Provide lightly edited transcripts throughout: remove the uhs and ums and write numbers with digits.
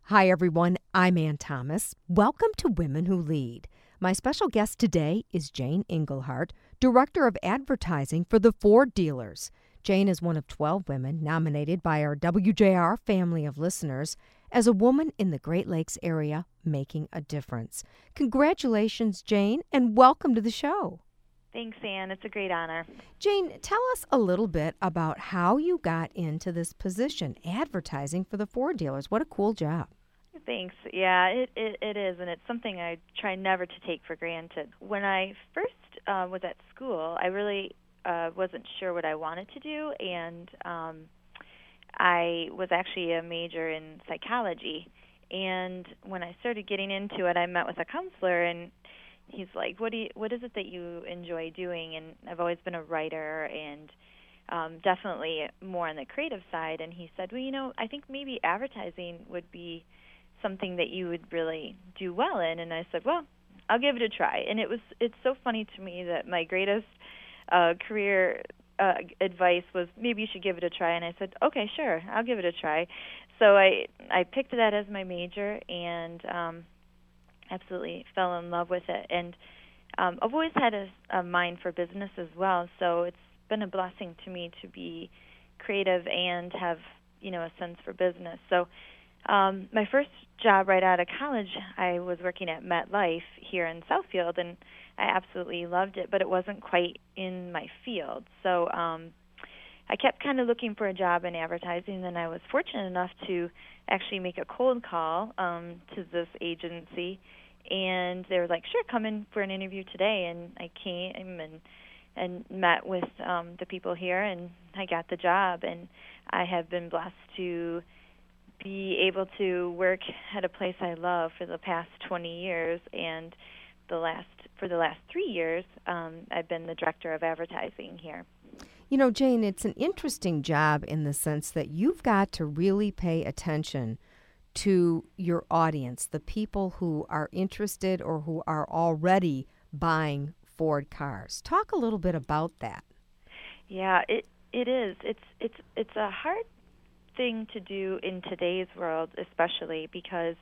Hi, everyone. I'm Ann Thomas. Welcome to Women Who Lead. My special guest today is Jane Engelhardt, Director of Advertising for the Ford Dealers. Jane is one of 12 women nominated by our WJR family of listeners as a woman in the Great Lakes area making a difference. Congratulations, Jane, and welcome to the show. Thanks, Ann. It's a great honor. Jane, tell us a little bit about how you got into this position, advertising for the Ford Dealers. What a cool job. Thanks. Yeah, it is, and it's something I try never to take for granted. When I first was at school, I really wasn't sure what I wanted to do, and I was actually a major in psychology. And when I started getting into it, I met with a counselor, and he's like, what is it that you enjoy doing? And I've always been a writer and definitely more on the creative side. And he said, well, I think maybe advertising would be something that you would really do well in. And I said, well, I'll give it a try. And it's so funny to me that my greatest career advice was maybe you should give it a try. And I said, okay, sure, I'll give it a try. So I picked that as my major and absolutely fell in love with it. And I've always had a mind for business as well, so it's been a blessing to me to be creative and have, a sense for business. So my first job right out of college, I was working at MetLife here in Southfield, and I absolutely loved it, but it wasn't quite in my field. So I kept kind of looking for a job in advertising, and I was fortunate enough to actually make a cold call to this agency, and they were like, sure, come in for an interview today. And I came and met with the people here, and I got the job, and I have been blessed to be able to work at a place I love for the past 20 years, and for the last 3 years, I've been the director of advertising here. Jane, it's an interesting job in the sense that you've got to really pay attention to your audience, the people who are interested or who are already buying Ford cars. Talk a little bit about that. Yeah, it is. It's a hard thing to do in today's world, especially because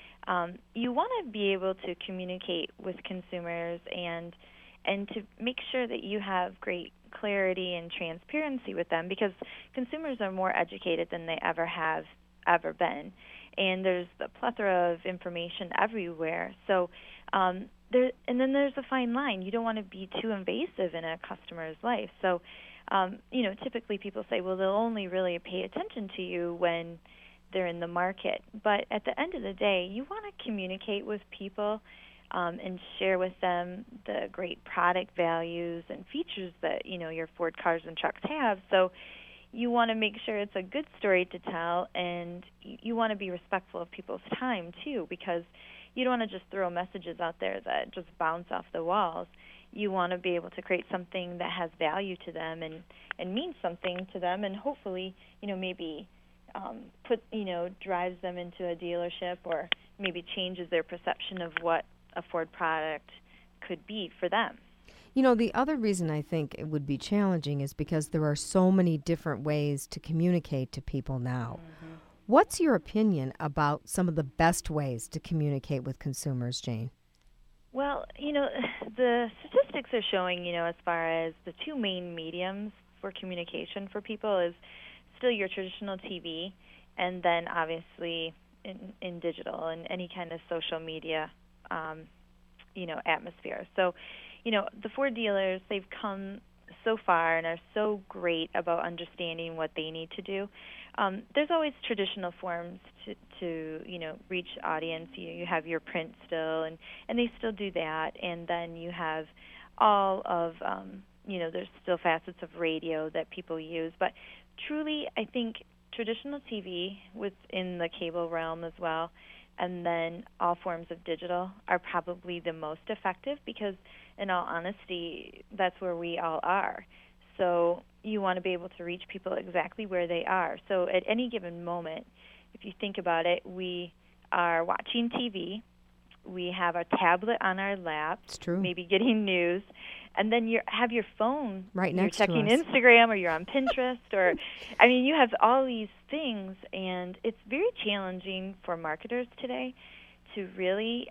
you want to be able to communicate with consumers and to make sure that you have great clarity and transparency with them, because consumers are more educated than they ever been, and there's a plethora of information everywhere. So and then there's a fine line. You don't want to be too invasive in a customer's life. So typically people say, well, they'll only really pay attention to you when they're in the market. But at the end of the day, you want to communicate with people and share with them the great product values and features that, your Ford cars and trucks have. So you want to make sure it's a good story to tell, and you want to be respectful of people's time, too, because you don't want to just throw messages out there that just bounce off the walls. You want to be able to create something that has value to them and means something to them, and hopefully, maybe drives them into a dealership, or maybe changes their perception of what a Ford product could be for them. The other reason I think it would be challenging is because there are so many different ways to communicate to people now. Mm-hmm. What's your opinion about some of the best ways to communicate with consumers, Jane? Well, the statistics are showing, as far as the two main mediums for communication for people is still your traditional TV, and then obviously in digital and any kind of social media, atmosphere. So, the Ford dealers, they've come so far and are so great about understanding what they need to do. There's always traditional forms to reach audience. You have your print still, and they still do that. And then you have all of, there's still facets of radio that people use. But truly, I think traditional TV within the cable realm as well, and then all forms of digital are probably the most effective, because in all honesty, that's where we all are. So you want to be able to reach people exactly where they are. So at any given moment, if you think about it, we are watching TV, we have our tablet on our lap, it's true, maybe getting news, and then you have your phone, right you're next to checking us. Instagram, or you're on Pinterest, or I mean, you have all these things, and it's very challenging for marketers today to really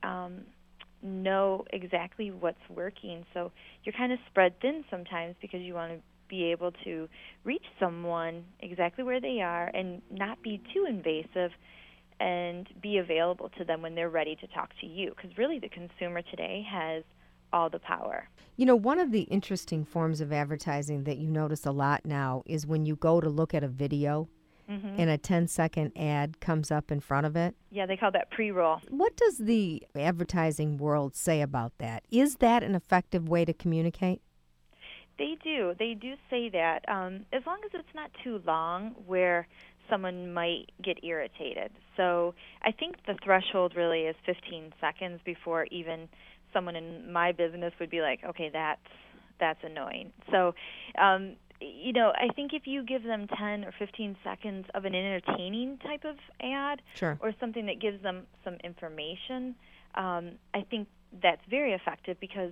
know exactly what's working. So you're kind of spread thin sometimes because you want to be able to reach someone exactly where they are and not be too invasive, and be available to them when they're ready to talk to you, because really the consumer today has all the power. You know, one of the interesting forms of advertising that you notice a lot now is when you go to look at a video Mhm. and a 10-second ad comes up in front of it. Yeah, they call that pre-roll. What does the advertising world say about that? Is that an effective way to communicate? They do. They do say that, as long as it's not too long where someone might get irritated. So I think the threshold really is 15 seconds before even someone in my business would be like, okay, that's annoying. So, I think if you give them 10 or 15 seconds of an entertaining type of ad, Sure. or something that gives them some information, I think that's very effective, because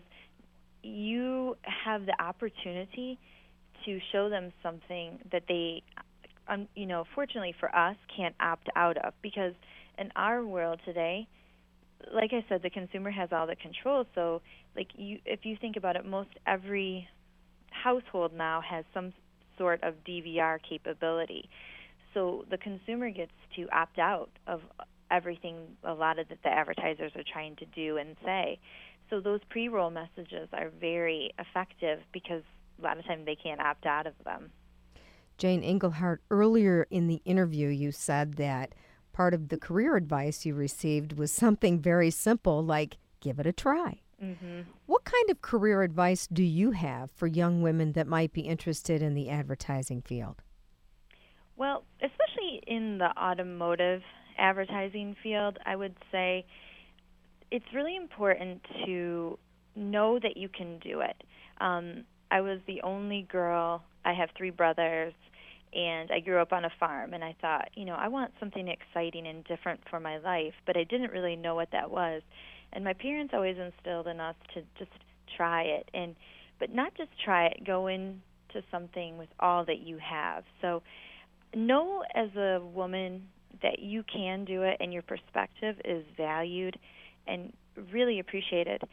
you have the opportunity to show them something that they, fortunately for us, can't opt out of. Because in our world today, like I said, the consumer has all the control. So, if you think about it, most every household now has some sort of DVR capability. So the consumer gets to opt out of everything a lot of that the advertisers are trying to do and say. So those pre-roll messages are very effective because a lot of times they can't opt out of them. Jane Engelhardt, earlier in the interview, you said that part of the career advice you received was something very simple like give it a try. Mm-hmm. What kind of career advice do you have for young women that might be interested in the advertising field? Well, especially in the automotive advertising field, I would say it's really important to know that you can do it. I was the only girl. I have 3 brothers, and I grew up on a farm. And I thought, I want something exciting and different for my life, but I didn't really know what that was. And my parents always instilled in us to just try it, but not just try it. Go into something with all that you have. So know as a woman that you can do it, and your perspective is valued and really appreciated.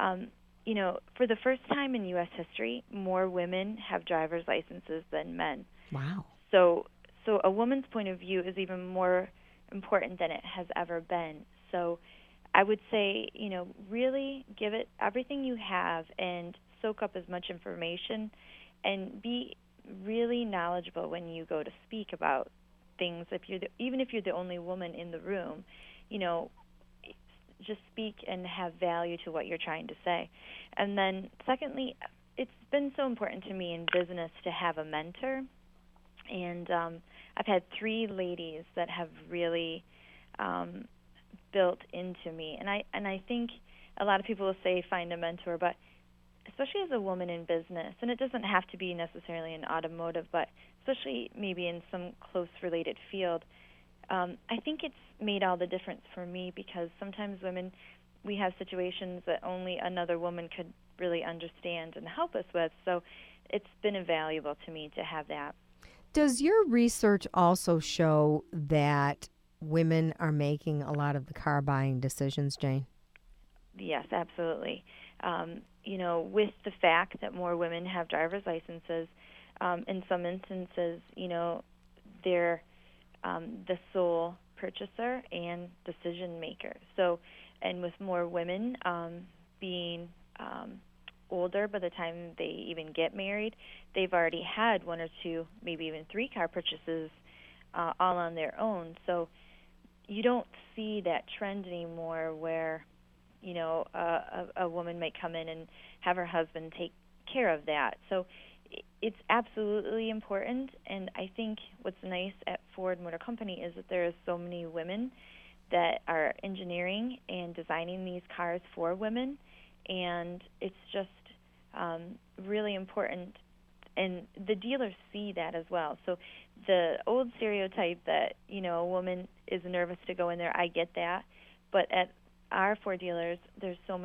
For the first time in U.S. history, more women have driver's licenses than men. Wow. So a woman's point of view is even more important than it has ever been. So I would say, really give it everything you have and soak up as much information, and be really knowledgeable when you go to speak about things. Even if you're the only woman in the room, just speak and have value to what you're trying to say. And then secondly, it's been so important to me in business to have a mentor. And I've had 3 ladies that have really built into me. And I think a lot of people will say find a mentor, but especially as a woman in business, and it doesn't have to be necessarily in automotive, but especially maybe in some close related field, I think it's made all the difference for me, because sometimes women, we have situations that only another woman could really understand and help us with. So it's been invaluable to me to have that. Does your research also show that women are making a lot of the car buying decisions, Jane? Yes, absolutely. With the fact that more women have driver's licenses, in some instances, they're the sole purchaser and decision maker. So, and with more women being older by the time they even get married, they've already had 1 or 2, maybe even 3 car purchases all on their own. So you don't see that trend anymore where, a woman might come in and have her husband take care of that. So it's absolutely important, and I think what's nice at Ford Motor Company is that there are so many women that are engineering and designing these cars for women, and it's just really important, and the dealers see that as well. So the old stereotype that, a woman is nervous to go in there, I get that, but at our Ford dealers, there's so many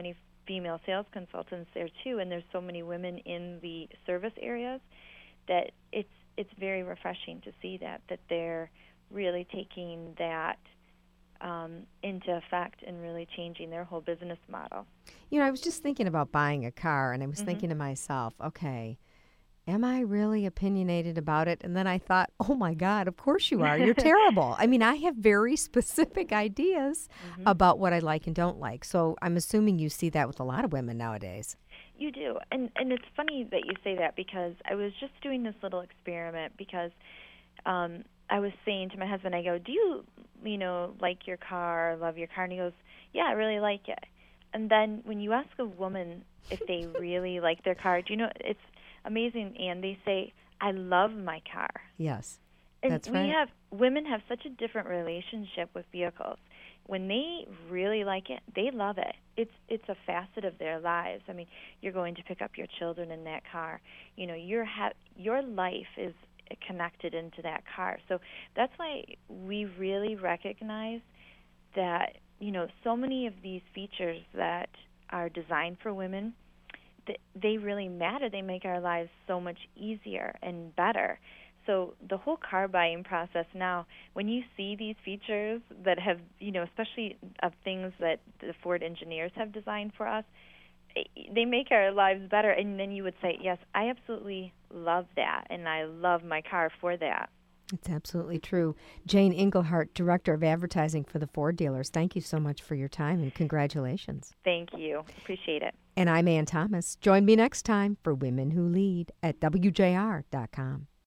female sales consultants there too, and there's so many women in the service areas that it's very refreshing to see that they're really taking that into effect and really changing their whole business model. I was just thinking about buying a car, and I was thinking to myself, okay, am I really opinionated about it? And then I thought, oh my God, of course you are. You're terrible. I mean, I have very specific ideas about what I like and don't like. So I'm assuming you see that with a lot of women nowadays. You do. And it's funny that you say that, because I was just doing this little experiment because I was saying to my husband, I go, do you like your car, love your car? And he goes, yeah, I really like it. And then when you ask a woman if they really like their car, do you know, it's amazing, and they say, I love my car. Yes, and that's right. Women have such a different relationship with vehicles. When they really like it, they love it. It's a facet of their lives. I mean, you're going to pick up your children in that car. Your life is connected into that car. So that's why we really recognize that, so many of these features that are designed for women, they really matter. They make our lives so much easier and better. So the whole car buying process now, when you see these features that have, especially of things that the Ford engineers have designed for us, they make our lives better. And then you would say, yes, I absolutely love that, and I love my car for that. It's absolutely true. Jane Engelhardt, Director of Advertising for the Ford dealers, thank you so much for your time, and congratulations. Thank you. Appreciate it. And I'm Ann Thomas. Join me next time for Women Who Lead at WJR.com.